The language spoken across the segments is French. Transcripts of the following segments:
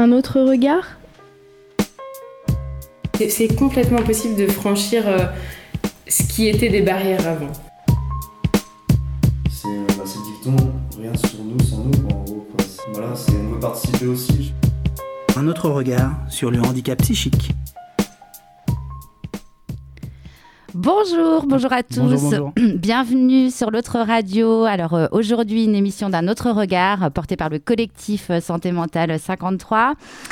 un autre regard ? C'est complètement possible de franchir ce qui était des barrières avant. C'est le dicton, rien sur nous sans nous, en gros. Voilà, on veut participer aussi. Un autre regard sur le handicap psychique. Bonjour à tous. Bonjour. Bienvenue sur l'autre radio. Alors aujourd'hui, une émission d'un autre regard portée par le collectif Santé Mentale 53.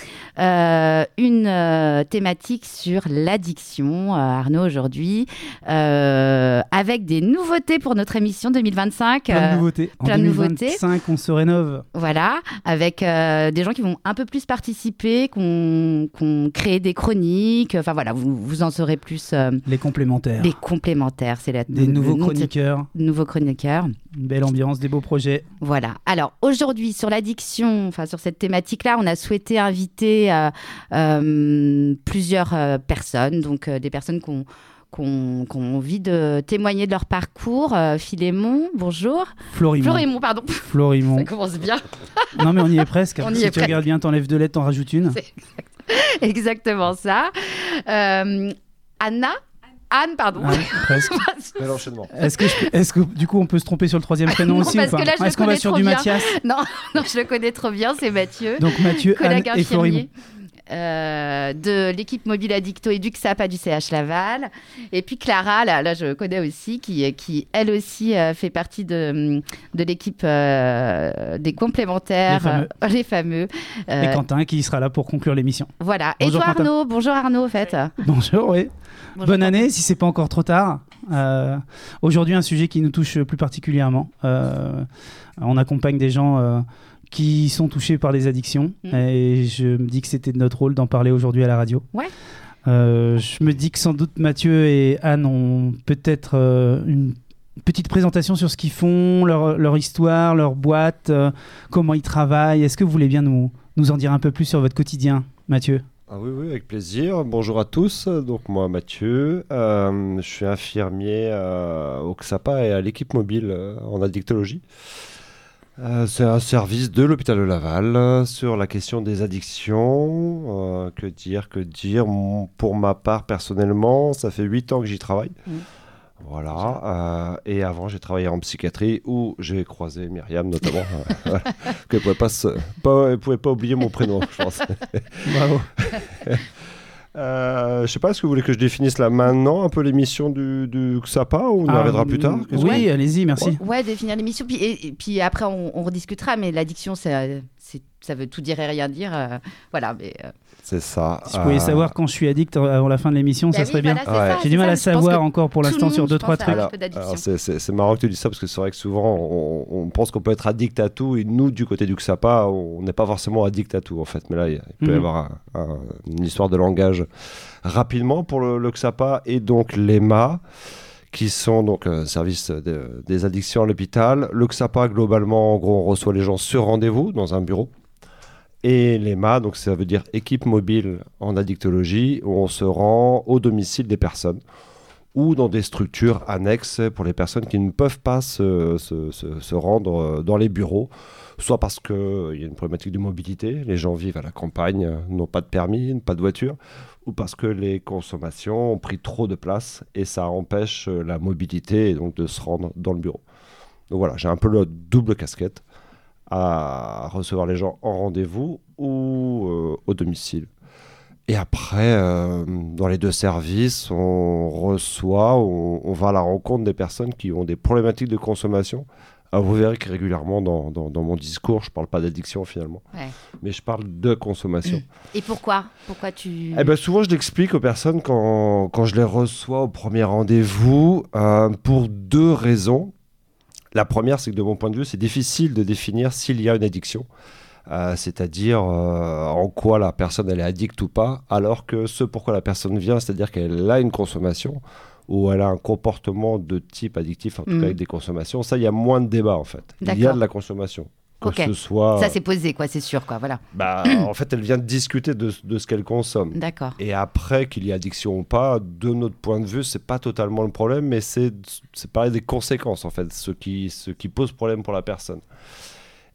Une thématique sur l'addiction, Arnaud, aujourd'hui, avec des nouveautés pour notre émission 2025. Plein de nouveautés. En plein de 2025, on se rénove. Voilà, avec des gens qui vont un peu plus participer, qu'on crée des chroniques. Enfin voilà, vous en saurez plus. Les complémentaires. Les complémentaires, c'est des nouveaux chroniqueurs. Nouveaux chroniqueurs. Une belle ambiance, des beaux projets. Voilà. Alors aujourd'hui, sur l'addiction, enfin sur cette thématique-là, on a souhaité inviter plusieurs personnes, donc des personnes qui ont envie de témoigner de leur parcours. Philémon, bonjour. Florimond, pardon. Florimond. Ça commence bien. Non, mais on y est presque. On y si est tu presque. regardes bien, t'enlèves 2 lettres, t'en rajoutes une. C'est exactement ça. Anne, pardon. Ah, presque. Bel enchaînement. Est-ce que du coup on peut se tromper sur le troisième prénom Non, aussi parce ou pas que là, je Est-ce le qu'on va connais sur trop du bien. Mathias? Non, je le connais trop bien, c'est Mathieu. Donc Mathieu, Anne collègue et Florimond. infirmier de l'équipe mobile addicto et du XAPA du CH Laval. Et puis Clara, là je connais aussi, qui elle aussi fait partie de l'équipe des complémentaires, les fameux. Et Quentin qui sera là pour conclure l'émission. Voilà. Bonjour, et toi Quentin. Arnaud, bonjour Arnaud en fait. Bonjour, oui. Bonjour, Bonne année, si c'est pas encore trop tard. Aujourd'hui, un sujet qui nous touche plus particulièrement. On accompagne des gens qui sont touchés par des addictions et je me dis que c'était de notre rôle d'en parler aujourd'hui à la radio. Ouais. Je me dis que sans doute Mathieu et Anne ont peut-être une petite présentation sur ce qu'ils font, leur histoire, leur boîte, comment ils travaillent. Est-ce que vous voulez bien nous en dire un peu plus sur votre quotidien, Mathieu ? Ah oui, avec plaisir. Bonjour à tous. Donc moi, Mathieu, je suis infirmier au XAPA et à l'équipe mobile en addictologie. C'est un service de l'hôpital de Laval sur la question des addictions. Que dire Pour ma part, personnellement, ça fait 8 ans que j'y travaille. Voilà. Et avant, j'ai travaillé en psychiatrie où j'ai croisé Myriam, notamment. Que vous pouvez pas oublier mon prénom, je pense. Bravo. Je sais pas, est-ce que vous voulez que je définisse là maintenant un peu l'émission du XAPA ou on y reviendra plus tard? Oui, allez-y, merci. Ouais, définir l'émission. Et puis après, on rediscutera. Mais l'addiction, ça veut tout dire et rien dire. Voilà, mais... C'est ça. Si je pouvais savoir quand je suis addict avant la fin de l'émission, ça serait bien. Voilà, J'ai du mal à savoir encore pour l'instant sur 2-3 trucs. Alors, c'est marrant que tu dis ça parce que c'est vrai que souvent on pense qu'on peut être addict à tout et nous du côté du XAPA on n'est pas forcément addict à tout en fait. Mais là il peut y avoir une histoire de langage rapidement pour le XAPA et donc l'EMA qui sont donc service des addictions à l'hôpital. Le XAPA globalement en gros on reçoit les gens sur rendez-vous dans un bureau. Et l'EMA, donc ça veut dire équipe mobile en addictologie, où on se rend au domicile des personnes ou dans des structures annexes pour les personnes qui ne peuvent pas se rendre dans les bureaux, soit parce qu'il y a une problématique de mobilité, les gens vivent à la campagne, n'ont pas de permis, pas de voiture, ou parce que les consommations ont pris trop de place et ça empêche la mobilité et donc de se rendre dans le bureau. Donc voilà, j'ai un peu le double casquette à recevoir les gens en rendez-vous ou au domicile. Et après, dans les deux services, on va à la rencontre des personnes qui ont des problématiques de consommation. Alors vous verrez que régulièrement dans mon discours, je ne parle pas d'addiction finalement, mais je parle de consommation. Et pourquoi tu... Souvent, je l'explique aux personnes quand je les reçois au premier rendez-vous pour 2 raisons. La première, c'est que de mon point de vue, c'est difficile de définir s'il y a une addiction. C'est-à-dire en quoi la personne elle est addicte ou pas, alors que ce pourquoi la personne vient, c'est-à-dire qu'elle a une consommation ou elle a un comportement de type addictif, en tout cas avec des consommations, ça, il y a moins de débat en fait. D'accord. Il y a de la consommation. Que ce soit... Ça, c'est posé, quoi, c'est sûr, quoi, voilà. En fait, elle vient de discuter de ce qu'elle consomme. D'accord. Et après, qu'il y ait addiction ou pas, de notre point de vue, c'est pas totalement le problème, mais c'est parler des conséquences, en fait, ce qui pose problème pour la personne.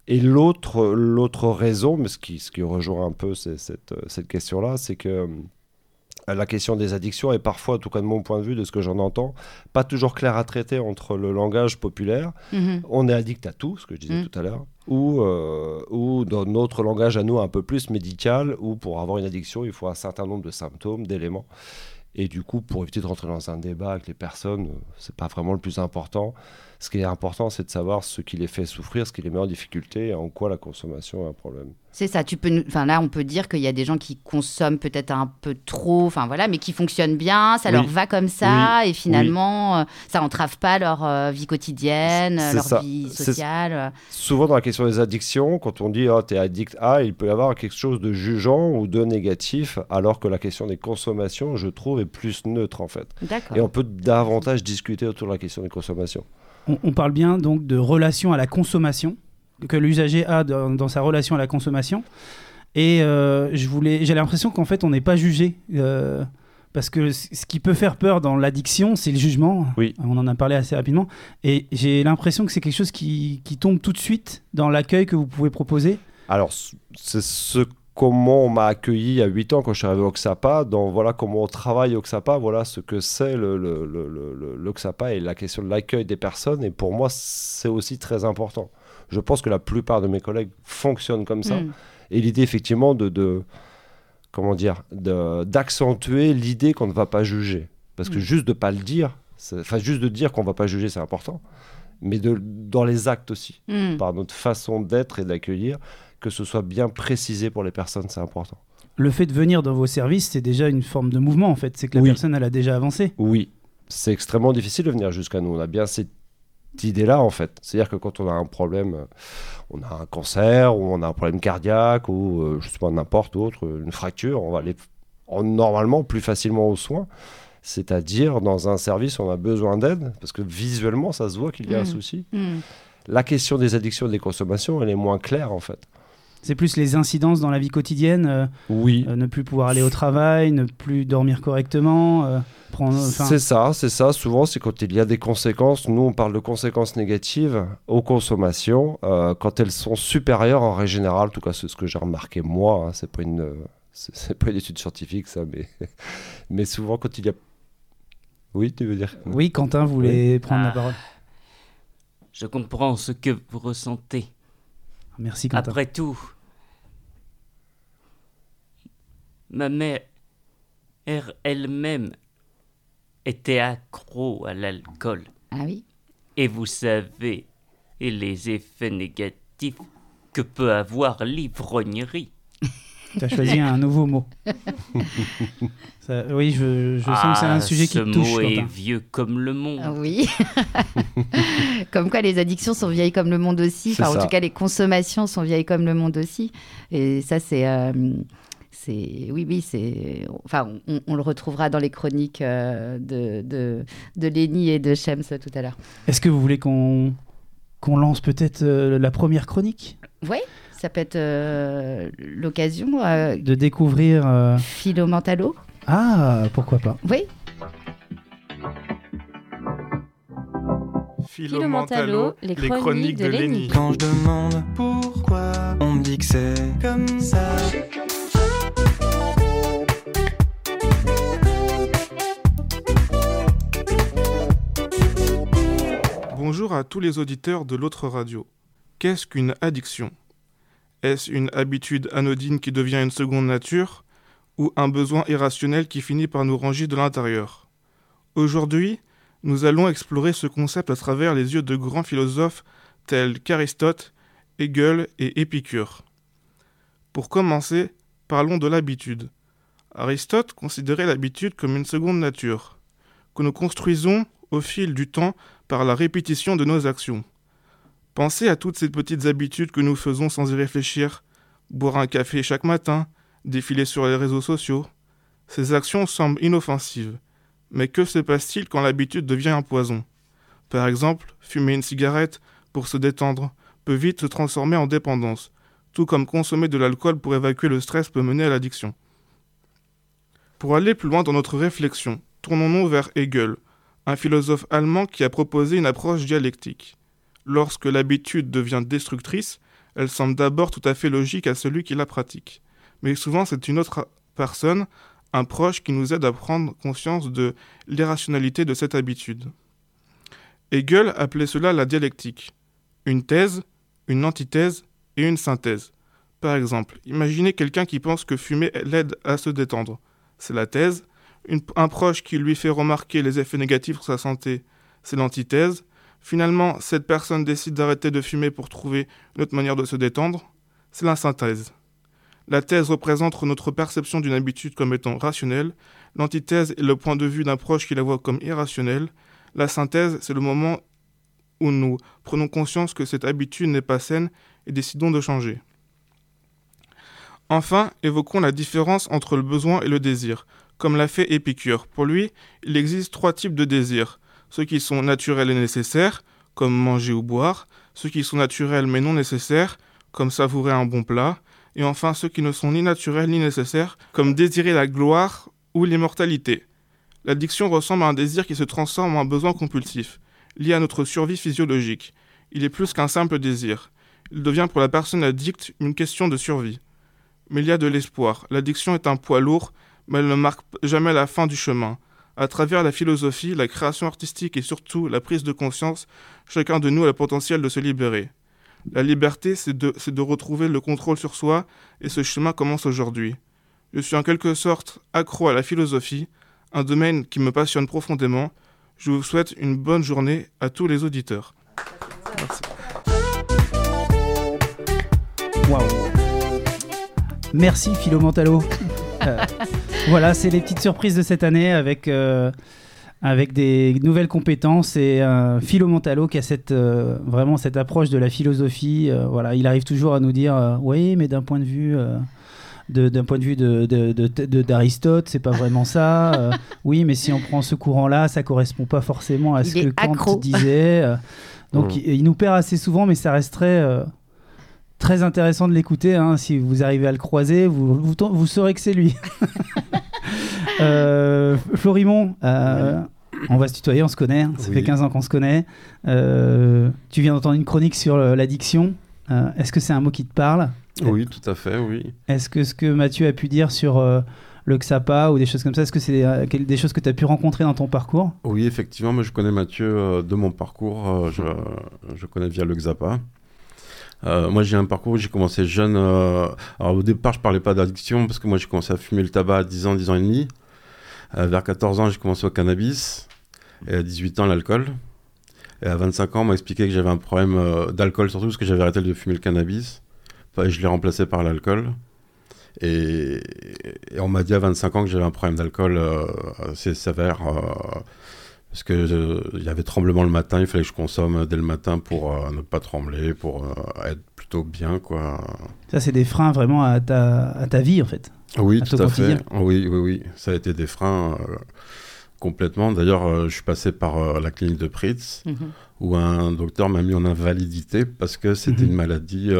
Et l'autre raison, mais ce qui rejoint un peu cette question-là, c'est que la question des addictions est parfois, en tout cas de mon point de vue, de ce que j'en entends, pas toujours claire à traiter entre le langage populaire, on est addict à tout, ce que je disais tout à l'heure, ou dans notre langage à nous un peu plus médical, où pour avoir une addiction, il faut un certain nombre de symptômes, d'éléments. Et du coup, pour éviter de rentrer dans un débat avec les personnes, c'est pas vraiment le plus important. Ce qui est important, c'est de savoir ce qui les fait souffrir, ce qui les met en difficulté et en quoi la consommation est un problème. C'est ça. Là, on peut dire qu'il y a des gens qui consomment peut-être un peu trop, mais qui fonctionnent bien, ça leur va comme ça, et finalement, ça entrave pas leur vie quotidienne, leur vie sociale. Souvent, dans la question des addictions, quand on dit « t'es addict à », il peut y avoir quelque chose de jugeant ou de négatif, alors que la question des consommations, je trouve, est plus neutre, en fait. D'accord. Et on peut davantage discuter autour de la question des consommations. On parle bien donc de relation à la consommation, que l'usager a dans sa relation à la consommation. Et j'ai l'impression qu'en fait, on n'est pas jugé. Parce que ce qui peut faire peur dans l'addiction, c'est le jugement. Oui. On en a parlé assez rapidement. Et j'ai l'impression que c'est quelque chose qui tombe tout de suite dans l'accueil que vous pouvez proposer. Alors, c'est comment on m'a accueilli à 8 ans quand je suis arrivé au XAPA, voilà comment on travaille au XAPA, voilà ce que c'est le XAPA et la question de l'accueil des personnes. Et pour moi, c'est aussi très important. Je pense que la plupart de mes collègues fonctionnent comme ça. Et l'idée, effectivement, d'accentuer l'idée qu'on ne va pas juger. Parce que juste de ne pas le dire, juste de dire qu'on ne va pas juger, c'est important. Mais dans les actes aussi, par notre façon d'être et d'accueillir, que ce soit bien précisé pour les personnes, c'est important. Le fait de venir dans vos services, c'est déjà une forme de mouvement, en fait. C'est que la personne, elle a déjà avancé. Oui, c'est extrêmement difficile de venir jusqu'à nous. On a bien cette idée-là, en fait. C'est-à-dire que quand on a un problème, on a un cancer, ou on a un problème cardiaque, ou je sais pas, n'importe autre, une fracture, on va aller normalement plus facilement aux soins. C'est-à-dire, dans un service, on a besoin d'aide, parce que visuellement, ça se voit qu'il y a un souci. La question des addictions et des consommations, elle est moins claire, en fait. C'est plus les incidences dans la vie quotidienne, ne plus pouvoir aller au travail, ne plus dormir correctement. C'est ça. Souvent, c'est quand il y a des conséquences. Nous, on parle de conséquences négatives aux consommations quand elles sont supérieures en règle générale. En tout cas, c'est ce que j'ai remarqué moi. Hein, c'est pas une étude scientifique, ça, mais souvent quand il y a. Oui, tu veux dire ? Oui, Quentin voulait prendre la parole. Je comprends ce que vous ressentez. Merci, Quentin. Après tout, ma mère elle-même était accro à l'alcool. Ah oui ? Et vous savez les effets négatifs que peut avoir l'ivrognerie. Tu as choisi un nouveau mot. Oui, je sens que c'est un sujet qui te touche. Ce mot est vieux comme le monde. Ah oui. Comme quoi les addictions sont vieilles comme le monde aussi. En tout cas, les consommations sont vieilles comme le monde aussi. Et ça, on le retrouvera dans les chroniques de Lénie et de Shems tout à l'heure. Est-ce que vous voulez qu'on lance peut-être la première chronique ? Oui. Ça peut être l'occasion de découvrir Philo Mentalo. Ah, pourquoi pas. Oui. Philo Mentalo, les chroniques de Lénie. Quand je demande pourquoi, on me dit que c'est comme ça. Bonjour à tous les auditeurs de l'autre radio. Qu'est-ce qu'une addiction ? Est-ce une habitude anodine qui devient une seconde nature ou un besoin irrationnel qui finit par nous ranger de l'intérieur ? Aujourd'hui, nous allons explorer ce concept à travers les yeux de grands philosophes tels qu'Aristote, Hegel et Épicure. Pour commencer, parlons de l'habitude. Aristote considérait l'habitude comme une seconde nature, que nous construisons au fil du temps par la répétition de nos actions. Pensez à toutes ces petites habitudes que nous faisons sans y réfléchir. Boire un café chaque matin, défiler sur les réseaux sociaux. Ces actions semblent inoffensives. Mais que se passe-t-il quand l'habitude devient un poison ? Par exemple, fumer une cigarette pour se détendre peut vite se transformer en dépendance, tout comme consommer de l'alcool pour évacuer le stress peut mener à l'addiction. Pour aller plus loin dans notre réflexion, tournons-nous vers Hegel, un philosophe allemand qui a proposé une approche dialectique. Lorsque l'habitude devient destructrice, Elle semble d'abord tout à fait logique à celui qui la pratique. Mais souvent, c'est une autre personne, un proche, qui nous aide à prendre conscience de l'irrationalité de cette habitude. Hegel appelait cela la dialectique. Une thèse, une antithèse et une synthèse. Par exemple, imaginez quelqu'un qui pense que fumer l'aide à se détendre. C'est la thèse. Un proche qui lui fait remarquer les effets négatifs sur sa santé, c'est l'antithèse. Finalement, cette personne décide d'arrêter de fumer pour trouver une autre manière de se détendre, c'est la synthèse. La thèse représente notre perception d'une habitude comme étant rationnelle, l'antithèse est le point de vue d'un proche qui la voit comme irrationnelle, la synthèse, c'est le moment où nous prenons conscience que cette habitude n'est pas saine et décidons de changer. Enfin, évoquons la différence entre le besoin et le désir, comme l'a fait Épicure. Pour lui, il existe 3 types de désirs. Ceux qui sont naturels et nécessaires, comme manger ou boire, ceux qui sont naturels mais non nécessaires, comme savourer un bon plat, et enfin ceux qui ne sont ni naturels ni nécessaires, comme désirer la gloire ou l'immortalité. L'addiction ressemble à un désir qui se transforme en un besoin compulsif, lié à notre survie physiologique. Il est plus qu'un simple désir. Il devient pour la personne addicte une question de survie. Mais il y a de l'espoir. L'addiction est un poids lourd, mais elle ne marque jamais la fin du chemin. À travers la philosophie, la création artistique et surtout la prise de conscience, chacun de nous a le potentiel de se libérer. La liberté, c'est de retrouver le contrôle sur soi, et ce chemin commence aujourd'hui. Je suis en quelque sorte accro à la philosophie, un domaine qui me passionne profondément. Je vous souhaite une bonne journée à tous les auditeurs. Merci. Waouh. Merci Philo Mentalo. Voilà, c'est les petites surprises de cette année avec des nouvelles compétences et Philo Mentalo qui a vraiment cette approche de la philosophie. Voilà, il arrive toujours à nous dire oui, mais d'un point de vue d'Aristote, c'est pas vraiment ça. Oui, mais si on prend ce courant-là, ça correspond pas forcément à ce que Kant disait. Donc il nous perd assez souvent, mais ça resterait très intéressant de l'écouter. Hein. Si vous arrivez à le croiser, vous saurez que c'est lui. Florimond, on va se tutoyer, on se connaît. Hein. Ça fait 15 ans qu'on se connaît. Tu viens d'entendre une chronique sur l'addiction. Est-ce que c'est un mot qui te parle ? Oui, tout à fait, oui. Est-ce que ce que Mathieu a pu dire sur le XAPA ou des choses comme ça, est-ce que c'est des choses que tu as pu rencontrer dans ton parcours ? Oui, effectivement, moi je connais Mathieu de mon parcours, je connais via le XAPA. Moi j'ai un parcours où j'ai commencé jeune. Alors au départ je parlais pas d'addiction parce que moi j'ai commencé à fumer le tabac à 10 ans et demi. Vers 14 ans j'ai commencé au cannabis et à 18 ans l'alcool. Et à 25 ans on m'a expliqué que j'avais un problème d'alcool, surtout parce que j'avais arrêté de fumer le cannabis. Et je l'ai remplacé par l'alcool. Et on m'a dit à 25 ans que j'avais un problème d'alcool assez sévère. Parce qu'il y avait tremblement le matin, il fallait que je consomme dès le matin pour ne pas trembler, pour être plutôt bien, quoi. Ça, c'est des freins vraiment à ta vie, en fait. Oui, tout à fait. Oui. Ça a été des freins complètement. D'ailleurs, je suis passé par la clinique de Pritz, où un docteur m'a mis en invalidité parce que c'était une maladie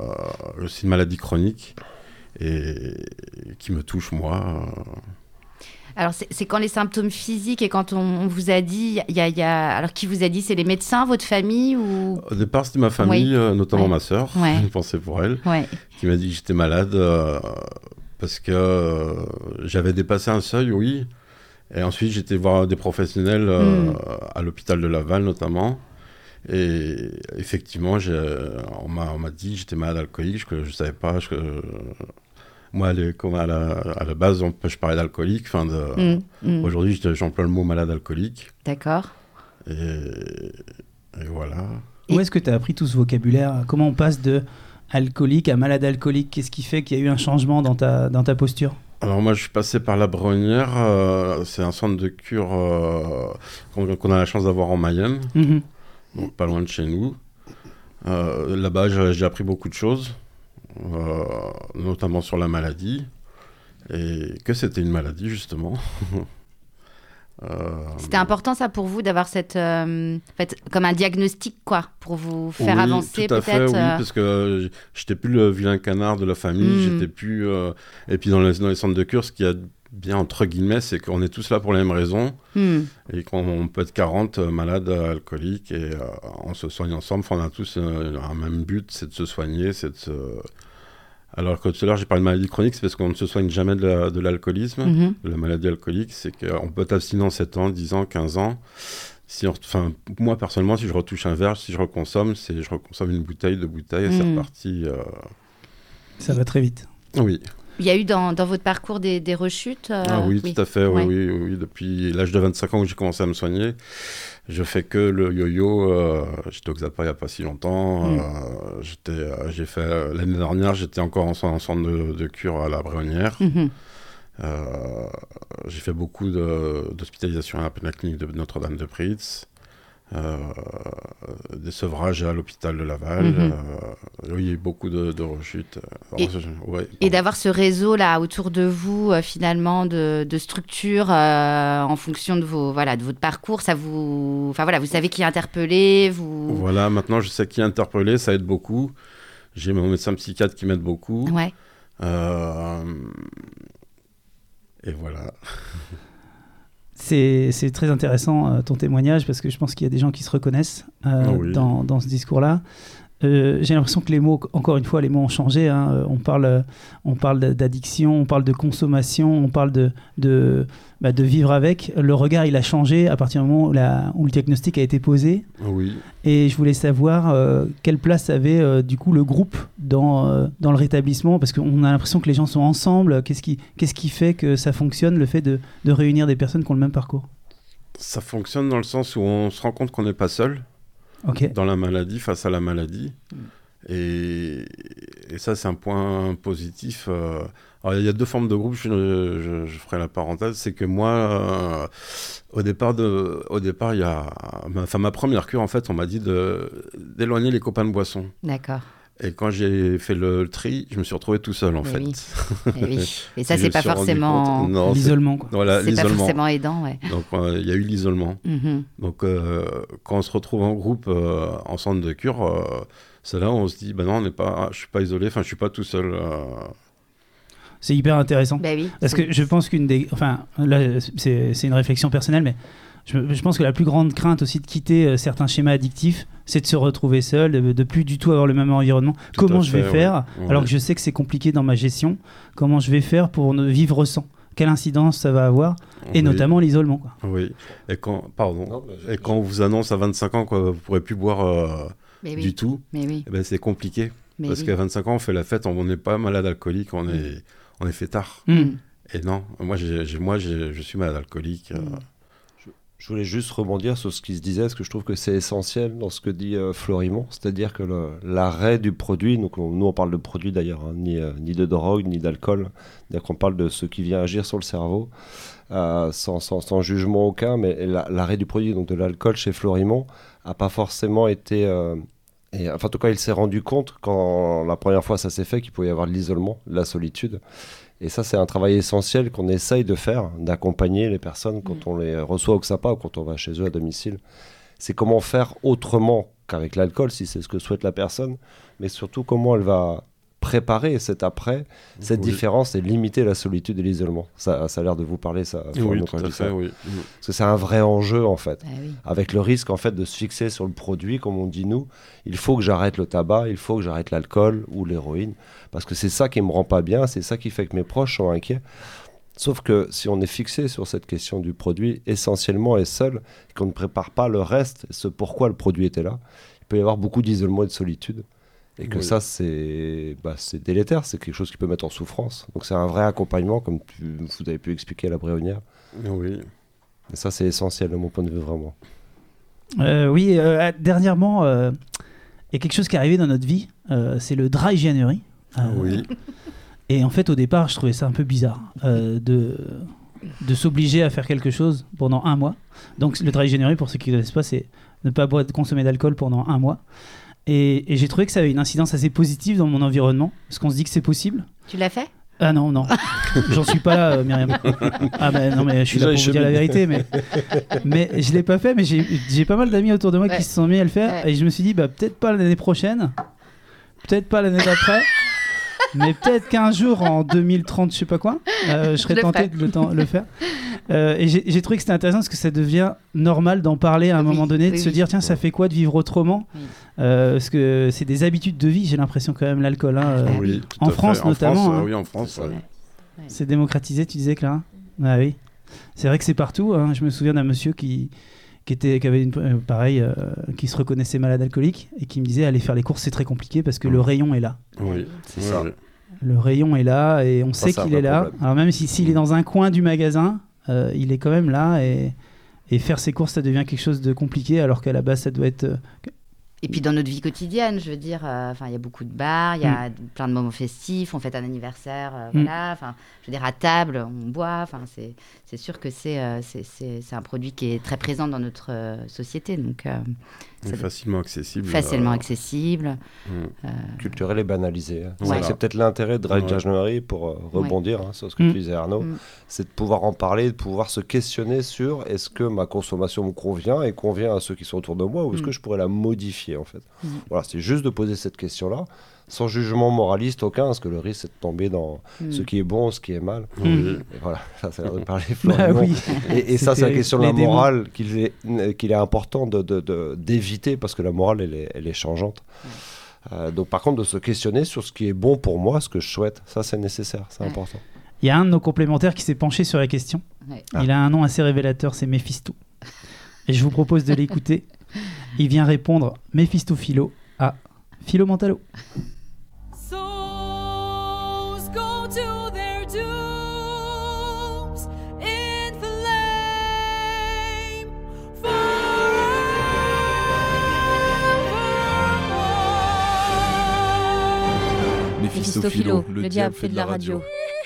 chronique et qui me touche, moi. Alors, c'est quand les symptômes physiques et quand on vous a dit... Alors, qui vous a dit ? C'est les médecins, votre famille ou... Au départ, c'était ma famille, notamment ma sœur, je pensais pour elle, qui m'a dit que j'étais malade parce que j'avais dépassé un seuil, oui. Et ensuite, j'étais voir des professionnels à l'hôpital de Laval, notamment. Et effectivement, on m'a dit que j'étais malade alcoolique, que je ne savais pas... Moi, comme à la base, je parlais d'alcoolique. Aujourd'hui, j'emploie le mot malade alcoolique. D'accord. Et voilà. Où est-ce que tu as appris tout ce vocabulaire ? Comment on passe de alcoolique à malade alcoolique ? Qu'est-ce qui fait qu'il y a eu un changement dans ta posture ? Alors moi, je suis passé par la Brenière. C'est un centre de cure qu'on a la chance d'avoir en Mayenne, donc pas loin de chez nous. Là-bas, j'ai appris beaucoup de choses. Notamment sur la maladie et que c'était une maladie justement. C'était important ça pour vous d'avoir cette comme un diagnostic quoi pour vous faire avancer tout à peut-être. Oui, parce que j'étais plus le vilain canard de la famille, j'étais plus et puis dans les centres de cure ce qu'il y a bien, entre guillemets, c'est qu'on est tous là pour les mêmes raisons et qu'on peut être 40 malades alcooliques et on se soigne ensemble. Enfin, on a tous un même but, c'est de se soigner, c'est de se... Alors que tout à l'heure, j'ai parlé de maladie chronique, c'est parce qu'on ne se soigne jamais de l'alcoolisme, de la maladie alcoolique. C'est qu'on peut être abstinent 7 ans, 10 ans, 15 ans. Moi, personnellement, si je retouche un verre, si je reconsomme, je reconsomme une bouteille, 2 bouteilles, et c'est reparti. Ça va très vite. Oui. Il y a eu dans votre parcours des rechutes oui, tout à fait. Oui. Depuis l'âge de 25 ans où j'ai commencé à me soigner, je fais que le yo-yo. J'étais au Xapa il n'y a pas si longtemps. J'ai fait l'année dernière, j'étais encore en centre de cure à la Bréonnière. J'ai fait beaucoup d'hospitalisations à la clinique de Notre-Dame-de-Pritz. Des sevrages à l'hôpital de Laval. Il y a eu beaucoup de rechutes. Et d'avoir ce réseau là autour de vous, finalement, de structures en fonction de votre parcours, ça vous savez qui interpeller, Voilà, maintenant je sais qui interpeller, ça aide beaucoup. J'ai mon médecin psychiatre qui m'aide beaucoup. Ouais. Et voilà. C'est très intéressant ton témoignage parce que je pense qu'il y a des gens qui se reconnaissent dans ce discours-là. J'ai l'impression que les mots, encore une fois, les mots ont changé. Hein. On parle d'addiction, on parle de consommation, on parle de vivre avec. Le regard, il a changé à partir du moment où le diagnostic a été posé. Oui. Et je voulais savoir quelle place avait du coup le groupe dans le rétablissement, parce qu'on a l'impression que les gens sont ensemble. Qu'est-ce qui fait que ça fonctionne, le fait de réunir des personnes qui ont le même parcours? Ça fonctionne dans le sens où on se rend compte qu'on n'est pas seul. Dans la maladie, face à la maladie. Et ça, c'est un point positif. Alors, il y a 2 formes de groupe, je ferai la parenthèse. C'est que moi, au départ, il y a... ma première cure, en fait, on m'a dit d'éloigner les copains de boisson. D'accord. Et quand j'ai fait le tri, je me suis retrouvé tout seul, en fait. Oui. Et ça, c'est pas forcément... l'isolement, quoi. Voilà, c'est pas forcément aidant, ouais. Donc, il y a eu l'isolement. Donc, quand on se retrouve en groupe, en centre de cure, c'est là où on se dit, non, je suis pas isolé, je suis pas tout seul. C'est hyper intéressant. Oui. Parce que je pense là, c'est une réflexion personnelle, mais je pense que la plus grande crainte aussi de quitter certains schémas addictifs, c'est de se retrouver seul, de plus du tout avoir le même environnement. Comment je vais faire, alors que je sais que c'est compliqué dans ma gestion, comment je vais faire pour ne vivre sans? Quelle incidence ça va avoir? Et notamment l'isolement, quoi. Oui. Et quand on vous annonce à 25 ans que vous ne pourrez plus boire du tout, c'est compliqué. Parce qu'à 25 ans, on fait la fête, on n'est pas malade alcoolique, on est fêtard. Et non, moi je suis malade alcoolique. Je voulais juste rebondir sur ce qui se disait, parce que je trouve que c'est essentiel dans ce que dit Florimond, c'est-à-dire que l'arrêt du produit, donc nous on parle de produit d'ailleurs, ni de drogue, ni d'alcool, c'est-à-dire qu'on parle de ce qui vient agir sur le cerveau, sans jugement aucun, mais l'arrêt du produit, donc de l'alcool chez Florimond, n'a pas forcément été... en tout cas, il s'est rendu compte, quand la première fois ça s'est fait, qu'il pouvait y avoir de l'isolement, de la solitude. Et ça, c'est un travail essentiel qu'on essaye de faire, d'accompagner les personnes quand on les reçoit au XAPA ou quand on va chez eux à domicile. C'est comment faire autrement qu'avec l'alcool, si c'est ce que souhaite la personne, mais surtout comment elle va préparer cet après, cette différence et limiter la solitude et l'isolement. Ça a l'air de vous parler, ça. Oui, tout à fait, oui. Parce que c'est un vrai enjeu, en fait. Oui. Avec le risque, en fait, de se fixer sur le produit, comme on dit nous. Il faut que j'arrête le tabac, il faut que j'arrête l'alcool ou l'héroïne, parce que c'est ça qui me rend pas bien, c'est ça qui fait que mes proches sont inquiets. Sauf que si on est fixé sur cette question du produit essentiellement et seul, et qu'on ne prépare pas le reste, ce pourquoi le produit était là, il peut y avoir beaucoup d'isolement et de solitude. Et que ça, c'est délétère, c'est quelque chose qui peut mettre en souffrance. Donc c'est un vrai accompagnement, comme vous avez pu expliquer à la Bréonnière. Oui. Et ça, c'est essentiel de mon point de vue, vraiment. Dernièrement, il y a quelque chose qui est arrivé dans notre vie, c'est le dry January. Oui. Et en fait, au départ, je trouvais ça un peu bizarre de s'obliger à faire quelque chose pendant 1 mois. Donc le dry January, pour ceux qui ne connaissent pas, c'est ne pas consommer d'alcool pendant 1 mois. Et j'ai trouvé que ça avait une incidence assez positive dans mon environnement, parce qu'on se dit que c'est possible. Tu l'as fait ? Ah non, j'en suis pas là, Myriam. Ah ben non, mais je suis là pour vous dire la vérité, mais je l'ai pas fait, mais j'ai pas mal d'amis autour de moi qui se sont mis à le faire, et je me suis dit, peut-être pas l'année prochaine, peut-être pas l'année d'après, Mais peut-être qu'un jour, en 2030, je sais pas quoi, je serais tenté de le faire. Et j'ai trouvé que c'était intéressant parce que ça devient normal d'en parler à un moment donné, de se dire tiens, ça fait quoi de vivre autrement ? Parce que c'est des habitudes de vie, j'ai l'impression quand même, l'alcool. Oui, en France notamment. Oui, en France. C'est démocratisé, tu disais, Clara ? Ah oui. C'est vrai que c'est partout. Je me souviens d'un monsieur qui avait qui se reconnaissait malade alcoolique et qui me disait aller faire les courses, c'est très compliqué parce que le rayon est là. Oui, c'est ça. Le rayon est là et on sait qu'il est là. Problème. Alors même s'il est dans un coin du magasin, il est quand même là et faire ses courses, ça devient quelque chose de compliqué alors qu'à la base, ça doit être... Et puis dans notre vie quotidienne, je veux dire, il y a beaucoup de bars, il y a plein de moments festifs, on fête un anniversaire, voilà. Je veux dire, à table, on boit. C'est sûr que c'est un produit qui est très présent dans notre société, donc. Facilement accessible. Facilement accessible. Culturel et banalisé. Ouais. C'est peut-être l'intérêt de Radio January pour rebondir sur ce que tu disais, Arnaud. C'est de pouvoir en parler, de pouvoir se questionner sur est-ce que ma consommation me convient et convient à ceux qui sont autour de moi ou est-ce que je pourrais la modifier en fait. Voilà, c'est juste de poser cette question-là sans jugement moraliste aucun, parce que le risque c'est de tomber dans ce qui est bon, ce qui est mal. Et voilà, ça a l'air de parler fort. Et ça, c'est la question de la morale qu'il est important d'éviter, parce que la morale, elle est changeante. Donc par contre, de se questionner sur ce qui est bon pour moi, ce que je souhaite, ça c'est nécessaire, c'est important. Il y a un de nos complémentaires qui s'est penché sur la question. Il a un nom assez révélateur, c'est Méphisto. Et je vous propose de l'écouter. Il vient répondre Méphistophilo à Philo Mentalo. Méphistophilo, le diable fait de la radio.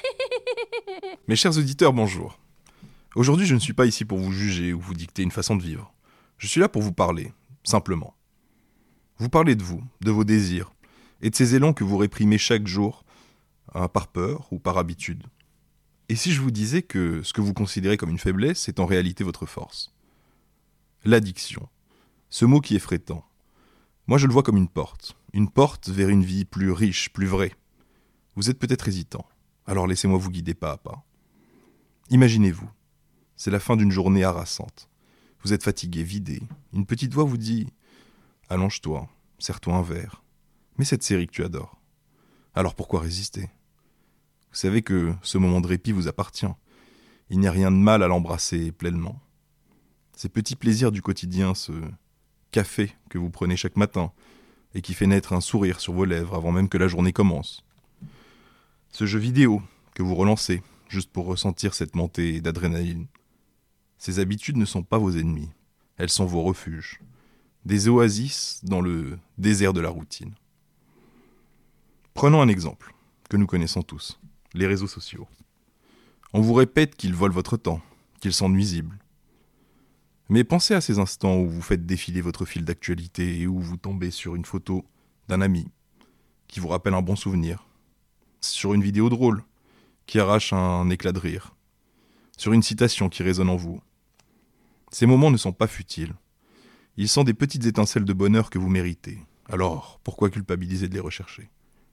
Mes chers auditeurs, bonjour. Aujourd'hui, je ne suis pas ici pour vous juger ou vous dicter une façon de vivre. Je suis là pour vous parler, simplement. Vous parler de vous, de vos désirs, et de ces élans que vous réprimez chaque jour, par peur ou par habitude. Et si je vous disais que ce que vous considérez comme une faiblesse est en réalité votre force ? L'addiction. Ce mot qui effraie tant. Moi, je le vois comme une porte vers une vie plus riche, plus vraie. Vous êtes peut-être hésitant, alors laissez-moi vous guider pas à pas. Imaginez-vous, c'est la fin d'une journée harassante. Vous êtes fatigué, vidé. Une petite voix vous dit « Allonge-toi, serre-toi un verre. Mais cette série que tu adores. Alors pourquoi résister ? Vous savez que ce moment de répit vous appartient. Il n'y a rien de mal à l'embrasser pleinement. Ces petits plaisirs du quotidien, ce café que vous prenez chaque matin et qui fait naître un sourire sur vos lèvres avant même que la journée commence. Ce jeu vidéo que vous relancez juste pour ressentir cette montée d'adrénaline. Ces habitudes ne sont pas vos ennemis, elles sont vos refuges. Des oasis dans le désert de la routine. Prenons un exemple que nous connaissons tous, les réseaux sociaux. On vous répète qu'ils volent votre temps, qu'ils sont nuisibles. Mais pensez à ces instants où vous faites défiler votre fil d'actualité et où vous tombez sur une photo d'un ami qui vous rappelle un bon souvenir, sur une vidéo drôle qui arrache un éclat de rire, sur une citation qui résonne en vous. Ces moments ne sont pas futiles. Ils sont des petites étincelles de bonheur que vous méritez. Alors, pourquoi culpabiliser de les rechercher ?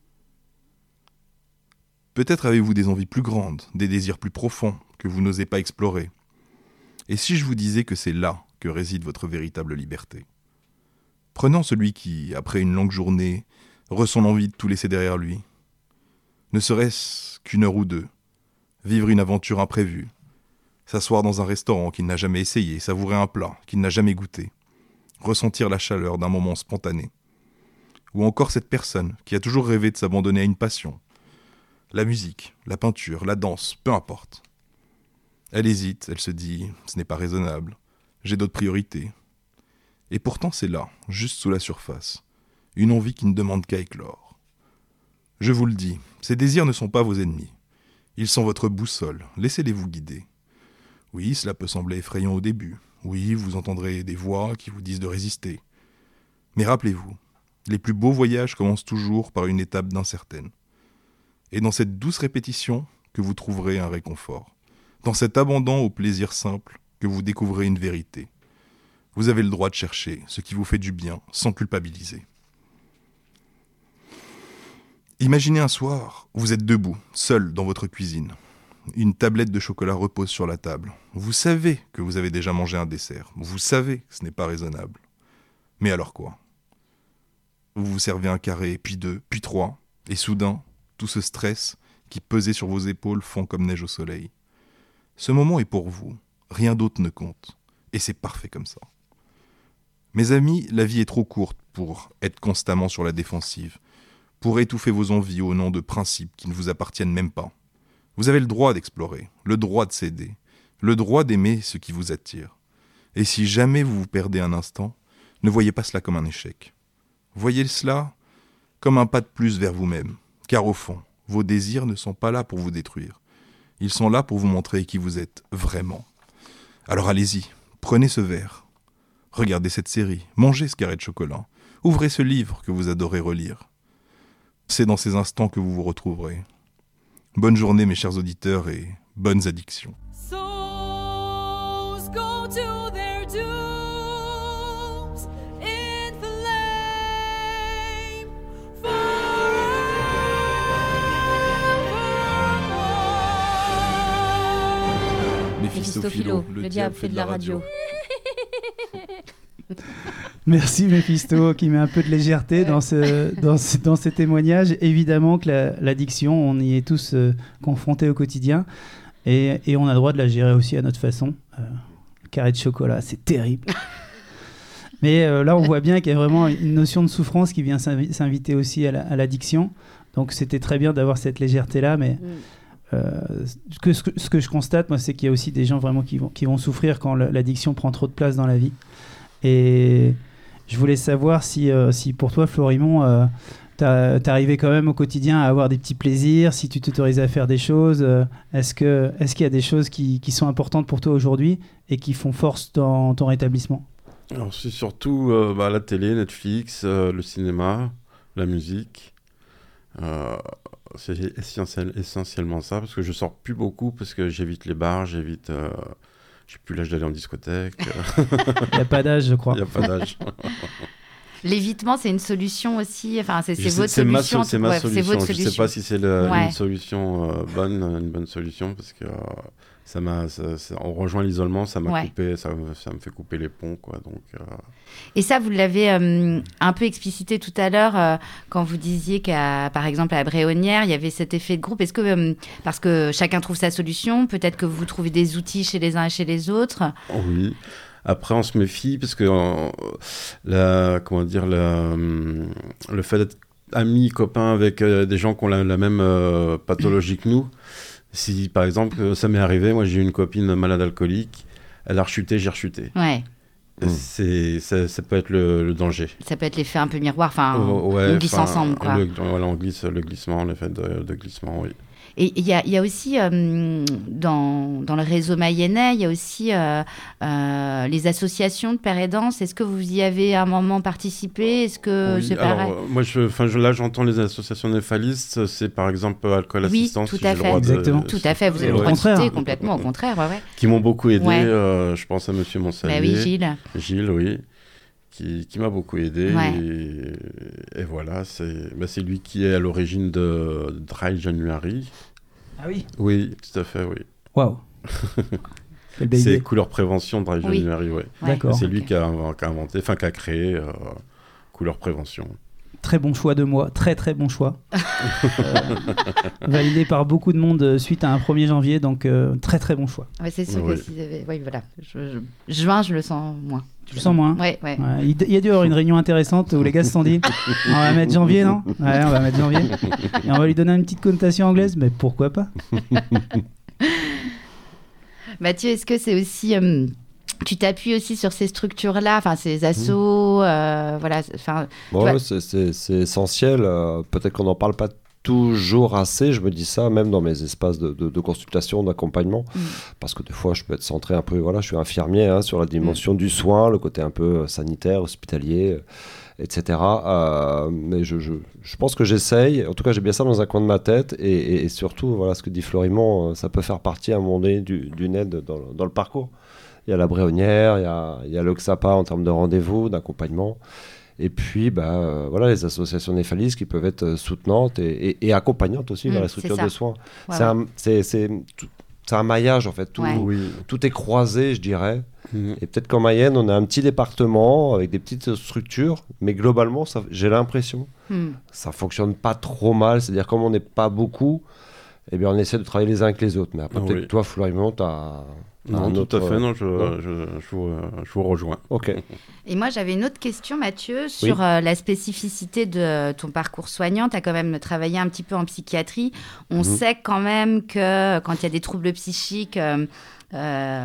Peut-être avez-vous des envies plus grandes, des désirs plus profonds que vous n'osez pas explorer. Et si je vous disais que c'est là que réside votre véritable liberté ? Prenons celui qui, après une longue journée, ressent l'envie de tout laisser derrière lui. Ne serait-ce qu'une heure ou deux, vivre une aventure imprévue, s'asseoir dans un restaurant qu'il n'a jamais essayé, savourer un plat qu'il n'a jamais goûté, ressentir la chaleur d'un moment spontané. Ou encore cette personne qui a toujours rêvé de s'abandonner à une passion. La musique, la peinture, la danse, peu importe. Elle hésite, elle se dit « ce n'est pas raisonnable, j'ai d'autres priorités ». Et pourtant c'est là, juste sous la surface, une envie qui ne demande qu'à éclore. Je vous le dis, ces désirs ne sont pas vos ennemis. Ils sont votre boussole, laissez-les vous guider. Oui, cela peut sembler effrayant au début. Oui, vous entendrez des voix qui vous disent de résister. Mais rappelez-vous, les plus beaux voyages commencent toujours par une étape d'incertaine. Et dans cette douce répétition que vous trouverez un réconfort. Dans cet abandon au plaisir simple que vous découvrez une vérité. Vous avez le droit de chercher ce qui vous fait du bien sans culpabiliser. Imaginez un soir, vous êtes debout, seul dans votre cuisine. Une tablette de chocolat repose sur la table. Vous savez que vous avez déjà mangé un dessert. Vous savez que ce n'est pas raisonnable. Mais alors quoi ? Vous vous servez un carré, puis 2, puis 3, et soudain, tout ce stress qui pesait sur vos épaules fond comme neige au soleil. Ce moment est pour vous, rien d'autre ne compte, et c'est parfait comme ça. Mes amis, la vie est trop courte pour être constamment sur la défensive, pour étouffer vos envies au nom de principes qui ne vous appartiennent même pas. Vous avez le droit d'explorer, le droit de céder, le droit d'aimer ce qui vous attire. Et si jamais vous vous perdez un instant, ne voyez pas cela comme un échec. Voyez cela comme un pas de plus vers vous-même, car au fond, vos désirs ne sont pas là pour vous détruire. Ils sont là pour vous montrer qui vous êtes vraiment. Alors allez-y, prenez ce verre, regardez cette série, mangez ce carré de chocolat, ouvrez ce livre que vous adorez relire. C'est dans ces instants que vous vous retrouverez. Bonne journée mes chers auditeurs et bonnes addictions. Souls go to their dooms in flame forevermore. Méphistophilo, le diable fait de la radio. Merci Méphisto qui met un peu de légèreté dans ces témoignages. Évidemment que l'addiction, on y est tous confrontés au quotidien et on a le droit de la gérer aussi à notre façon. Le carré de chocolat, c'est terrible. Mais là, on voit bien qu'il y a vraiment une notion de souffrance qui vient s'inviter aussi à l'addiction. Donc c'était très bien d'avoir cette légèreté-là, mais ce que je constate, moi, c'est qu'il y a aussi des gens vraiment qui vont souffrir quand l'addiction prend trop de place dans la vie. Et je voulais savoir si pour toi, Florimond, t'arrivais quand même au quotidien à avoir des petits plaisirs, si tu t'autorisais à faire des choses. Est-ce qu'il y a des choses qui sont importantes pour toi aujourd'hui et qui font force dans ton rétablissement ? Alors, c'est surtout la télé, Netflix, le cinéma, la musique. C'est essentiellement ça, parce que je sors plus beaucoup, parce que j'évite les bars, j'ai plus l'âge d'aller en discothèque. Il n'y a pas d'âge, je crois. Il n'y a pas d'âge. L'évitement, c'est une solution aussi. Enfin, c'est votre solution. C'est ma solution. C'est votre solution. Je ne sais pas si c'est une solution une bonne solution, parce que on rejoint l'isolement, ça m'a coupé, ça me fait couper les ponts, quoi. Donc. Et ça, vous l'avez un peu explicité tout à l'heure quand vous disiez par exemple à Bréonnières, il y avait cet effet de groupe. Est-ce que parce que chacun trouve sa solution, peut-être que vous trouvez des outils chez les uns et chez les autres. Oui. Après, on se méfie parce que le fait d'être ami, copain avec des gens qui ont la même pathologie que nous. Si, par exemple, ça m'est arrivé, moi j'ai eu une copine malade alcoolique, elle a rechuté, j'ai rechuté. Ouais. Ça peut être le danger. Ça peut être l'effet un peu miroir, on glisse ensemble, quoi. On glisse, le glissement, l'effet de glissement, oui. Et il y a aussi, dans le réseau mayennais, il y a aussi les associations de pères aidants. Est-ce que vous y avez à un moment participé ? Est-ce que c'est pareil ? Alors, moi, là, j'entends les associations néphralistes. C'est par exemple Alcool Assistance. Oui, tout à fait. Exactement. Tout à fait. Vous avez le droit de citer complètement, au contraire. Ouais. Qui m'ont beaucoup aidé. Ouais. Je pense à Monsieur Monsalier. Bah oui, Gilles. Gilles, oui. Qui m'a beaucoup aidé. Ouais. Et voilà, c'est lui qui est à l'origine de Dry January. Ah oui ? Oui, tout à fait, oui. Waouh. C'est Couleur Prévention Dry January, oui. D'accord. C'est lui qui a créé Couleur Prévention. Très bon choix de moi, très très bon choix. Validé par beaucoup de monde suite à un 1er janvier, donc très très bon choix. Ouais, c'est sûr que oui, voilà. Juin, je le sens moins. Tu le sens moins ? Ouais. Il y a dû y avoir une réunion intéressante où les gars se sont dit on va mettre janvier, non ? Ouais, on va mettre janvier. Et on va lui donner une petite connotation anglaise, mais pourquoi pas ? Mathieu, est-ce que c'est aussi... tu t'appuies aussi sur ces structures-là, ces assos, voilà. Bon, c'est essentiel. Peut-être qu'on n'en parle pas toujours assez, je me dis ça, même dans mes espaces de consultation, d'accompagnement, parce que des fois, je peux être centré un peu, je suis infirmier, sur la dimension du soin, le côté un peu sanitaire, hospitalier, etc. Mais je pense que j'essaye, en tout cas, j'ai bien ça dans un coin de ma tête, et surtout, ce que dit Florimond, ça peut faire partie à un moment donné d'une aide dans le parcours. Il y a la Bréonnière, il y a le XAPA en termes de rendez-vous, d'accompagnement. Et puis, voilà, les associations néphralistes qui peuvent être soutenantes et accompagnantes aussi dans les structures de soins. C'est un maillage, en fait. Tout est croisé, je dirais. Et peut-être qu'en Mayenne, on a un petit département avec des petites structures, mais globalement, j'ai l'impression, ça fonctionne pas trop mal. C'est-à-dire, comme on n'est pas beaucoup, eh bien, on essaie de travailler les uns avec les autres. Mais après, peut-être toi, Florimond, tu as... Non, tout à fait, non, je vous rejoins. Ok. Et moi, j'avais une autre question, Mathieu, sur la spécificité de ton parcours soignant. Tu as quand même travaillé un petit peu en psychiatrie. On sait quand même que quand il y a des troubles psychiques, il y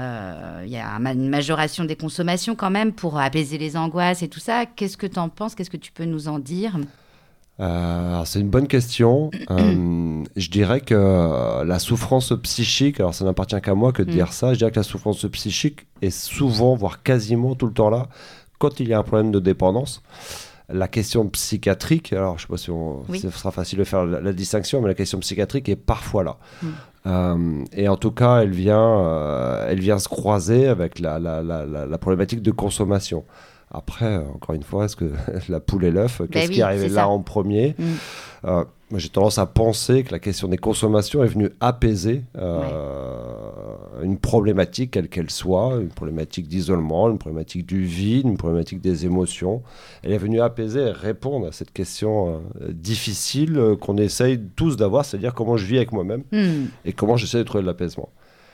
a une majoration des consommations quand même pour apaiser les angoisses et tout ça. Qu'est-ce que tu en penses ? Qu'est-ce que tu peux nous en dire ? C'est une bonne question. Je dirais que la souffrance psychique, alors ça n'appartient qu'à moi que de dire ça, je dirais que la souffrance psychique est souvent, voire quasiment tout le temps là, quand il y a un problème de dépendance. La question psychiatrique, alors je ne sais pas si ce sera facile de faire la distinction, mais la question psychiatrique est parfois là. Et en tout cas, elle vient se croiser avec la problématique de consommation. Après, encore une fois, est-ce que la poule et l'œuf, qu'est-ce qui est arrivé là en premier ? Moi, j'ai tendance à penser que la question des consommations est venue apaiser une problématique, quelle qu'elle soit, une problématique d'isolement, une problématique du vide, une problématique des émotions. Elle est venue apaiser et répondre à cette question difficile qu'on essaye tous d'avoir, c'est-à-dire comment je vis avec moi-même et comment j'essaie de trouver de l'apaisement.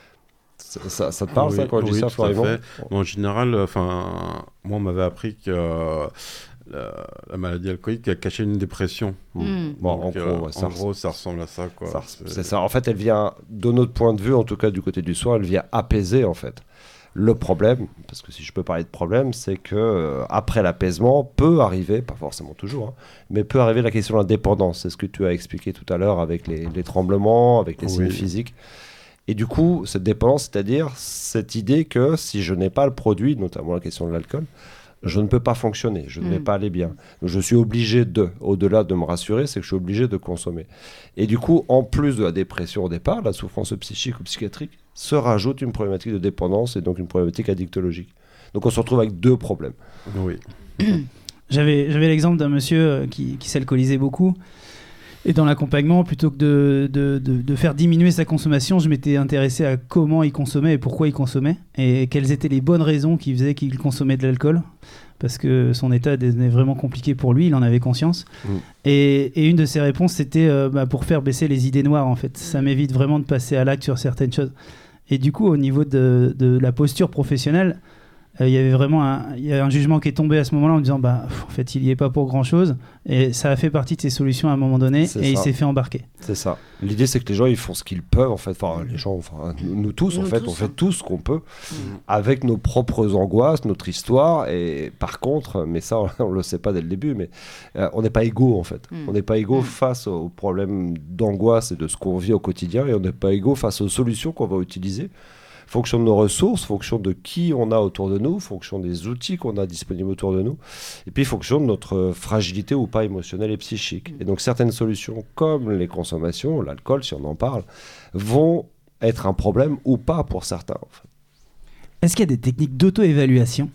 Ça te parle, ça, quand je dis ça, Florimond ? En général, moi, on m'avait appris que la maladie alcoolique cachait une dépression. Bon, en gros, ça ressemble à ça, quoi. C'est ça. En fait, elle vient, de notre point de vue, en tout cas du côté du soin, elle vient apaiser, en fait. Le problème, parce que si je peux parler de problème, c'est que après l'apaisement, peut arriver, pas forcément toujours, mais peut arriver la question de la dépendance. C'est ce que tu as expliqué tout à l'heure avec les tremblements, avec les signes physiques. Et du coup, cette dépendance, c'est-à-dire cette idée que si je n'ai pas le produit, notamment la question de l'alcool, je ne peux pas fonctionner, je ne vais pas aller bien. Donc je suis obligé au-delà de me rassurer, c'est que je suis obligé de consommer. Et du coup, en plus de la dépression au départ, la souffrance psychique ou psychiatrique, se rajoute une problématique de dépendance et donc une problématique addictologique. Donc on se retrouve avec deux problèmes. Oui. J'avais l'exemple d'un monsieur qui s'alcoolisait beaucoup. Et dans l'accompagnement, plutôt que de faire diminuer sa consommation, je m'étais intéressé à comment il consommait et pourquoi il consommait, et quelles étaient les bonnes raisons qui faisaient qu'il consommait de l'alcool, parce que son état devenait vraiment compliqué pour lui, il en avait conscience. Et une de ses réponses, c'était pour faire baisser les idées noires, en fait. Ça m'évite vraiment de passer à l'acte sur certaines choses. Et du coup, au niveau de la posture professionnelle, il y avait vraiment un jugement qui est tombé à ce moment-là en disant en fait il y est pas pour grand-chose, et ça a fait partie de ses solutions à un moment donné, il s'est fait embarquer. C'est ça. L'idée, c'est que les gens, ils font ce qu'ils peuvent, en fait. Enfin, les gens, nous tous, en fait, on fait tout ce qu'on peut avec nos propres angoisses, notre histoire. Et par contre, mais ça, on le sait pas dès le début, mais on n'est pas égaux, en fait. On n'est pas égaux face aux problèmes d'angoisse et de ce qu'on vit au quotidien, et on n'est pas égaux face aux solutions qu'on va utiliser. Fonction de nos ressources, fonction de qui on a autour de nous, fonction des outils qu'on a disponibles autour de nous, et puis fonction de notre fragilité ou pas émotionnelle et psychique. Et donc certaines solutions, comme les consommations, l'alcool, si on en parle, vont être un problème ou pas pour certains, en fait. Est-ce qu'il y a des techniques d'auto-évaluation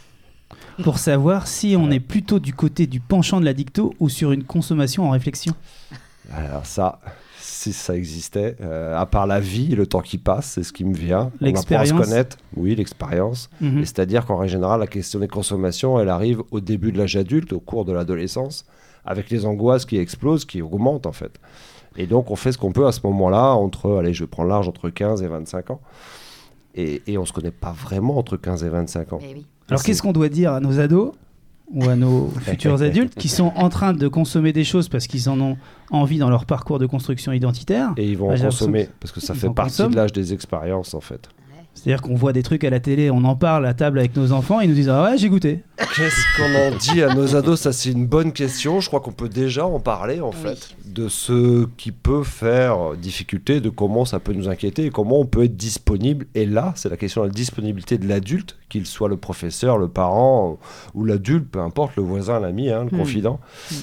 pour savoir si on est plutôt du côté du penchant de l'addicto ou sur une consommation en réflexion ? Alors ça... Si ça existait, à part la vie, le temps qui passe, c'est ce qui me vient. L'expérience. On apprend à se connaître. Oui, l'expérience. Et c'est-à-dire qu'en général, la question des consommations, elle arrive au début de l'âge adulte, au cours de l'adolescence, avec les angoisses qui explosent, qui augmentent en fait. Et donc, on fait ce qu'on peut à ce moment-là, je prends large, entre 15 et 25 ans. Et on ne se connaît pas vraiment entre 15 et 25 ans. Oui. Alors, qu'est-ce qu'on doit dire à nos ados ou à nos futurs adultes qui sont en train de consommer des choses parce qu'ils en ont envie dans leur parcours de construction identitaire, et ils vont en consommer parce que ça fait partie de l'âge des expériences, en fait. C'est-à-dire qu'on voit des trucs à la télé, on en parle à table avec nos enfants, ils nous disent « Ah ouais, j'ai goûté ». Qu'est-ce qu'on en dit à nos ados ? Ça, c'est une bonne question. Je crois qu'on peut déjà en parler, en fait, de ce qui peut faire difficulté, de comment ça peut nous inquiéter et comment on peut être disponible. Et là, c'est la question de la disponibilité de l'adulte, qu'il soit le professeur, le parent ou l'adulte, peu importe, le voisin, l'ami, le confident,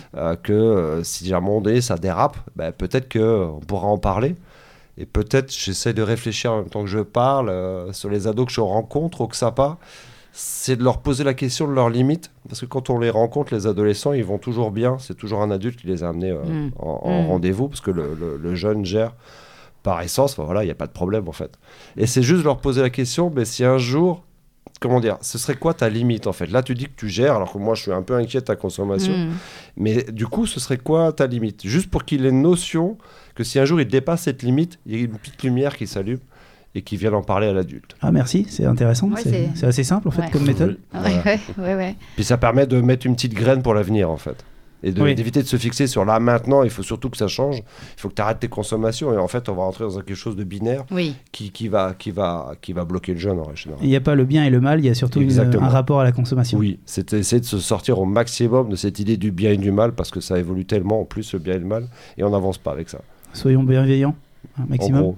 que si à un moment donné ça dérape, peut-être qu'on pourra en parler. Et peut-être, j'essaie de réfléchir en même temps que je parle sur les ados que je rencontre au XAPA. c'est de leur poser la question de leurs limites. Parce que quand on les rencontre, les adolescents, ils vont toujours bien. C'est toujours un adulte qui les a amenés en rendez-vous, parce que le jeune gère par essence. Enfin, voilà, il n'y a pas de problème en fait. Et c'est juste leur poser la question, mais si un jour, comment dire, ce serait quoi ta limite en fait? Là, tu dis que tu gères, alors que moi, je suis un peu inquiet de ta consommation. Mais du coup, ce serait quoi ta limite? Juste pour qu'il ait une notion que si un jour il dépasse cette limite, il y a une petite lumière qui s'allume et qui vient en parler à l'adulte. Ah merci, c'est intéressant. Ouais, c'est assez simple en fait comme méthode. Ouais. Puis ça permet de mettre une petite graine pour l'avenir en fait. Et d'éviter de se fixer sur là maintenant, il faut surtout que ça change. Il faut que tu arrêtes tes consommations. Et en fait, on va rentrer dans quelque chose de binaire qui va bloquer le jeune en général. Il n'y a pas le bien et le mal, il y a surtout un rapport à la consommation. Oui, c'est essayer de se sortir au maximum de cette idée du bien et du mal, parce que ça évolue tellement en plus, le bien et le mal, et on n'avance pas avec ça. Soyons bienveillants, un maximum. En gros.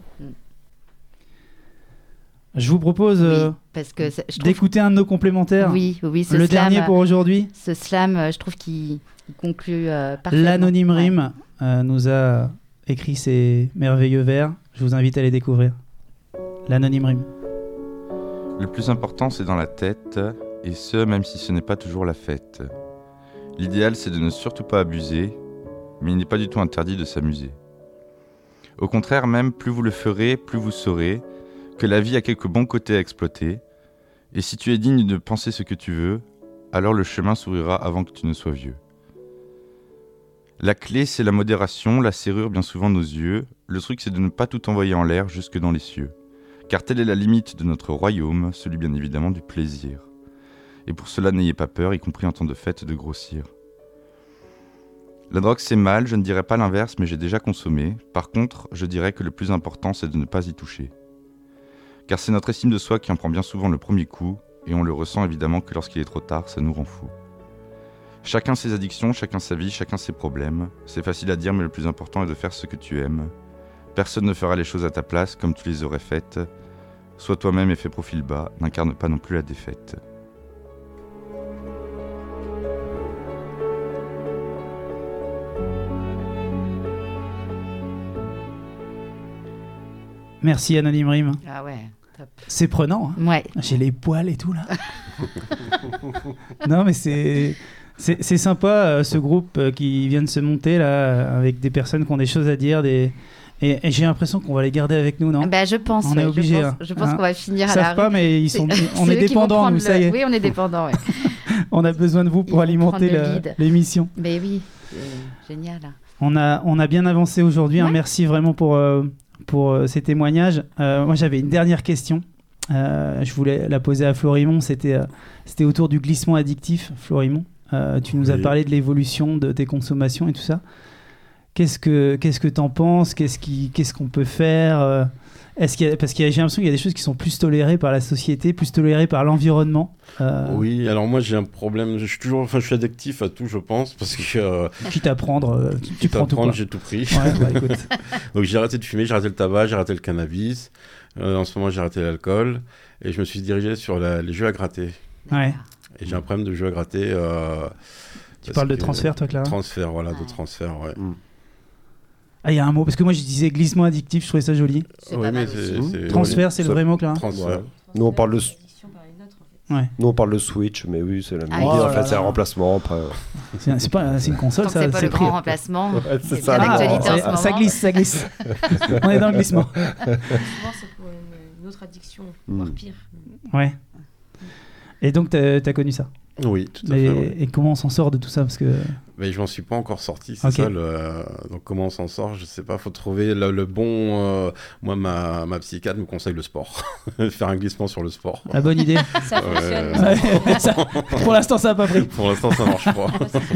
Je vous propose d'écouter un de nos complémentaires. Oui, ce le slam, dernier pour aujourd'hui. Ce slam, je trouve qu'il conclut parfaitement. L'anonyme rime nous a écrit ces merveilleux vers. Je vous invite à les découvrir. L'anonyme rime. Le plus important, c'est dans la tête, et ce, même si ce n'est pas toujours la fête. L'idéal, c'est de ne surtout pas abuser, mais il n'est pas du tout interdit de s'amuser. Au contraire, même, plus vous le ferez, plus vous saurez que la vie a quelques bons côtés à exploiter, et si tu es digne de penser ce que tu veux, alors le chemin s'ouvrira avant que tu ne sois vieux. La clé, c'est la modération, la serrure bien souvent nos yeux, le truc c'est de ne pas tout envoyer en l'air jusque dans les cieux, car telle est la limite de notre royaume, celui bien évidemment du plaisir. Et pour cela n'ayez pas peur, y compris en temps de fête, de grossir. La drogue c'est mal, je ne dirais pas l'inverse, mais j'ai déjà consommé. Par contre, je dirais que le plus important c'est de ne pas y toucher. Car c'est notre estime de soi qui en prend bien souvent le premier coup, et on le ressent évidemment que lorsqu'il est trop tard, ça nous rend fous. Chacun ses addictions, chacun sa vie, chacun ses problèmes. C'est facile à dire, mais le plus important est de faire ce que tu aimes. Personne ne fera les choses à ta place comme tu les aurais faites. Sois toi-même et fais profil bas, n'incarne pas non plus la défaite. Merci Anonyme Rime. Ah ouais, top. C'est prenant. Hein. Ouais. J'ai les poils et tout là. Non mais c'est sympa ce groupe qui vient de se monter là avec des personnes qui ont des choses à dire, et j'ai l'impression qu'on va les garder avec nous, non? Je pense. On est obligé. Je pense qu'on va finir à la. Ils la savent pas, mais on est dépendants, nous, ça y est. Oui, on est dépendants. Ouais. On a besoin de vous pour alimenter l'émission. Mais oui, c'est génial. On a bien avancé aujourd'hui. Ouais. Merci vraiment pour ces témoignages. Moi, j'avais une dernière question. Je voulais la poser à Florimond. C'était autour du glissement addictif, Florimond. Tu nous as parlé de l'évolution de tes consommations et tout ça. Qu'est-ce que t'en penses? Qu'est-ce qu'on peut faire? Parce que j'ai l'impression qu'il y a des choses qui sont plus tolérées par la société, plus tolérées par l'environnement. Oui, alors moi j'ai un problème. Je suis addictif à tout, je pense, parce que quitte à prendre, tu prends tout. J'ai tout pris. Ouais, écoute. Donc j'ai arrêté de fumer, j'ai arrêté le tabac, j'ai arrêté le cannabis. En ce moment, j'ai arrêté l'alcool et je me suis dirigé sur les jeux à gratter. Ouais. Et j'ai un problème de jeux à gratter. Tu parles de transfert, toi, Clara? Transfert, voilà, de transfert, ouais. Ah, il y a un mot, parce que moi je disais glissement addictif, je trouvais ça joli. Oui, mais c'est transfert, c'est le vrai mot, Clara? Transfert. Ouais. Nous, on parle de... Nous, on parle de Switch, mais oui, c'est la même idée. En fait, c'est un remplacement. Après... C'est une console, ça. C'est pas le grand remplacement. Ouais, c'est ça. Ça glisse. On est dans le glissement. Souvent, c'est pour une autre addiction, voire pire. Ouais. Et donc, t'as connu ça? Oui, tout à fait. Ouais. Et comment on s'en sort de tout ça? Parce que... Mais je m'en suis pas encore sorti, c'est ça. Donc comment on s'en sort, je sais pas. Faut trouver le bon. Moi, ma psychiatre me conseille le sport. Faire un glissement sur le sport. La bonne idée. Ça fonctionne. Pour l'instant, ça n'a pas pris. Pour l'instant, ça marche pas.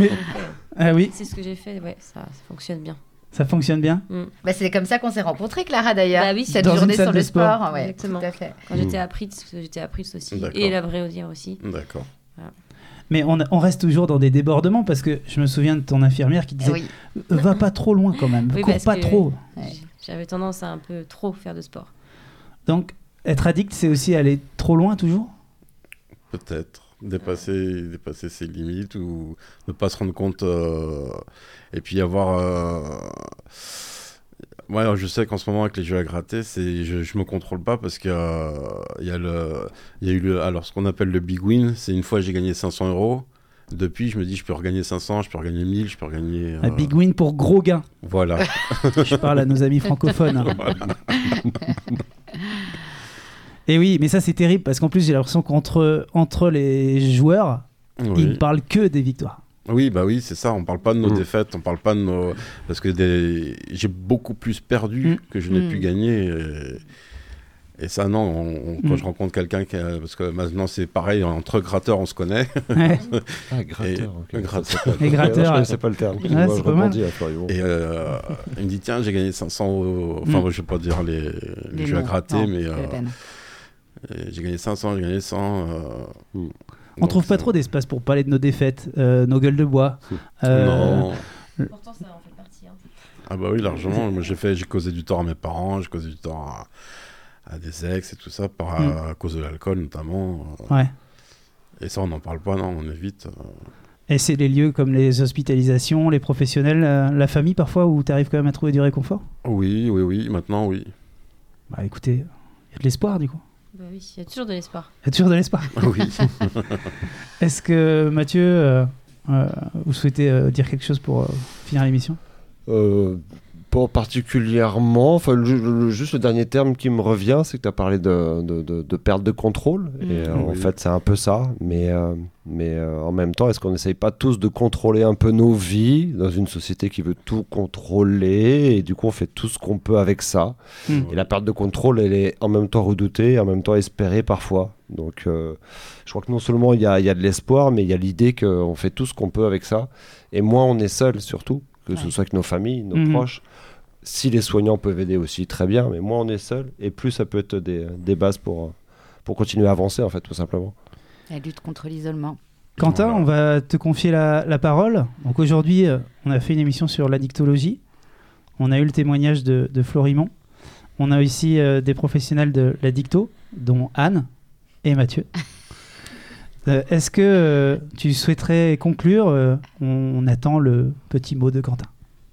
Oui. C'est ce que j'ai fait. Ouais, ça fonctionne bien. Ça fonctionne bien. C'est comme ça qu'on s'est rencontrés, Clara, d'ailleurs. Bah oui, cette dans journée une salle sur de le sport. sport. Ouais, exactement. Tout à fait. Quand j'étais à Pritz aussi. D'accord. Et la Bréaudière aussi. D'accord. Voilà. Mais on reste toujours dans des débordements, parce que je me souviens de ton infirmière qui disait va pas trop loin quand même, cours pas trop. J'avais tendance à un peu trop faire de sport. Donc être addict, c'est aussi aller trop loin toujours? Peut-être. Dépasser ses limites, ou ne pas se rendre compte et puis avoir Ouais, alors je sais qu'en ce moment avec les jeux à gratter, je me contrôle pas parce qu'il y a eu alors ce qu'on appelle le big win, c'est une fois j'ai gagné 500 €. Depuis, je me dis je peux regagner 500, je peux regagner 1000, je peux regagner. Un big win pour gros gain. Voilà. Je parle à nos amis francophones. Voilà. Et oui, mais ça c'est terrible parce qu'en plus j'ai l'impression qu'entre les joueurs, ils ne parlent que des victoires. Oui, bah oui, c'est ça. On parle pas de nos défaites, on parle pas de nos. Parce que j'ai beaucoup plus perdu que je n'ai pu gagner. Et ça, non, quand je rencontre quelqu'un parce que maintenant c'est pareil, entre gratteurs on se connaît. Ouais. Gratteur, ok. Gratteur. Les gratteurs. Je connaissais pas le terme. Ouais, Moi, c'est je pas mal. rebondis à Florian. Et il me dit tiens, j'ai gagné 500 €. Enfin, moi, je vais pas dire les jeux à gratter, Non, mais c'est la peine. j'ai gagné 500, j'ai gagné 100. On trouve pas trop d'espace pour parler de nos défaites, nos gueules de bois. Non. Pourtant, ça en fait partie. Hein. Ah bah oui, largement. Moi, j'ai causé du tort à mes parents, j'ai causé du tort à des ex et tout ça, à cause de l'alcool notamment. Ouais. Et ça, on n'en parle pas, non, on évite. Et c'est les lieux comme les hospitalisations, les professionnels, la famille parfois, où tu arrives quand même à trouver du réconfort? Oui, maintenant oui. Bah écoutez, il y a de l'espoir du coup. Bah oui, il y a toujours de l'espoir. Il y a toujours de l'espoir. Oui. Est-ce que Mathieu, vous souhaitez dire quelque chose pour finir l'émission? Pas particulièrement. Enfin, juste le dernier terme qui me revient, c'est que tu as parlé de perte de contrôle. Et en fait, c'est un peu ça. Mais en même temps, est-ce qu'on n'essaye pas tous de contrôler un peu nos vies dans une société qui veut tout contrôler? Et du coup, on fait tout ce qu'on peut avec ça. Et la perte de contrôle, elle est en même temps redoutée et en même temps espérée parfois. Donc, je crois que non seulement il y a de l'espoir, mais il y a l'idée qu'on fait tout ce qu'on peut avec ça. Et moins on est seul, surtout, que ce soit avec nos familles, nos proches. Si les soignants peuvent aider aussi, très bien, mais moins on est seul, et plus ça peut être des bases pour continuer à avancer, en fait, tout simplement. La lutte contre l'isolement. Quentin, on va te confier la parole. Donc aujourd'hui, on a fait une émission sur l'addictologie. On a eu le témoignage de Florimond. On a aussi des professionnels de l'addicto, dont Anne et Mathieu. Est-ce que tu souhaiterais conclure? On attend le petit mot de Quentin.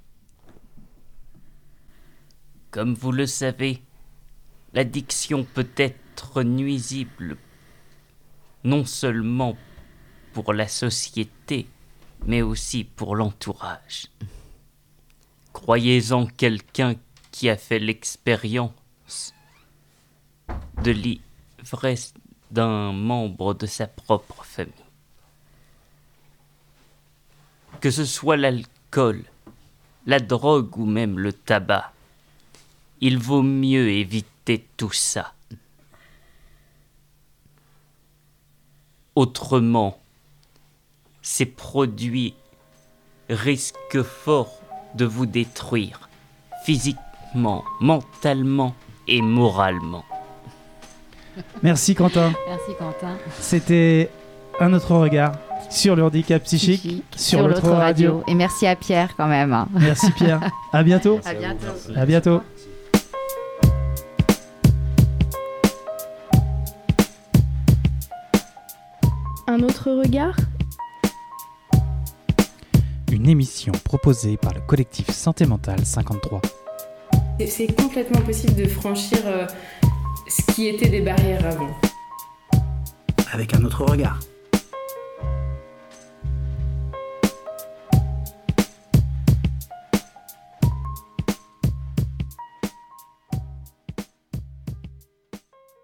Comme vous le savez, l'addiction peut être nuisible non seulement pour la société, mais aussi pour l'entourage. Croyez en quelqu'un qui a fait l'expérience de l'ivresse d'un membre de sa propre famille. Que ce soit l'alcool, la drogue ou même le tabac, il vaut mieux éviter tout ça. Autrement, ces produits risquent fort de vous détruire, physiquement, mentalement et moralement. Merci Quentin. Merci Quentin. C'était un autre regard sur le handicap psychique sur l'autre radio. Et merci à Pierre quand même. Merci Pierre. À bientôt. À bientôt. À bientôt. Un autre regard? Une émission proposée par le collectif Santé Mentale 53. C'est complètement possible de franchir ce qui était des barrières avant. Avec un autre regard.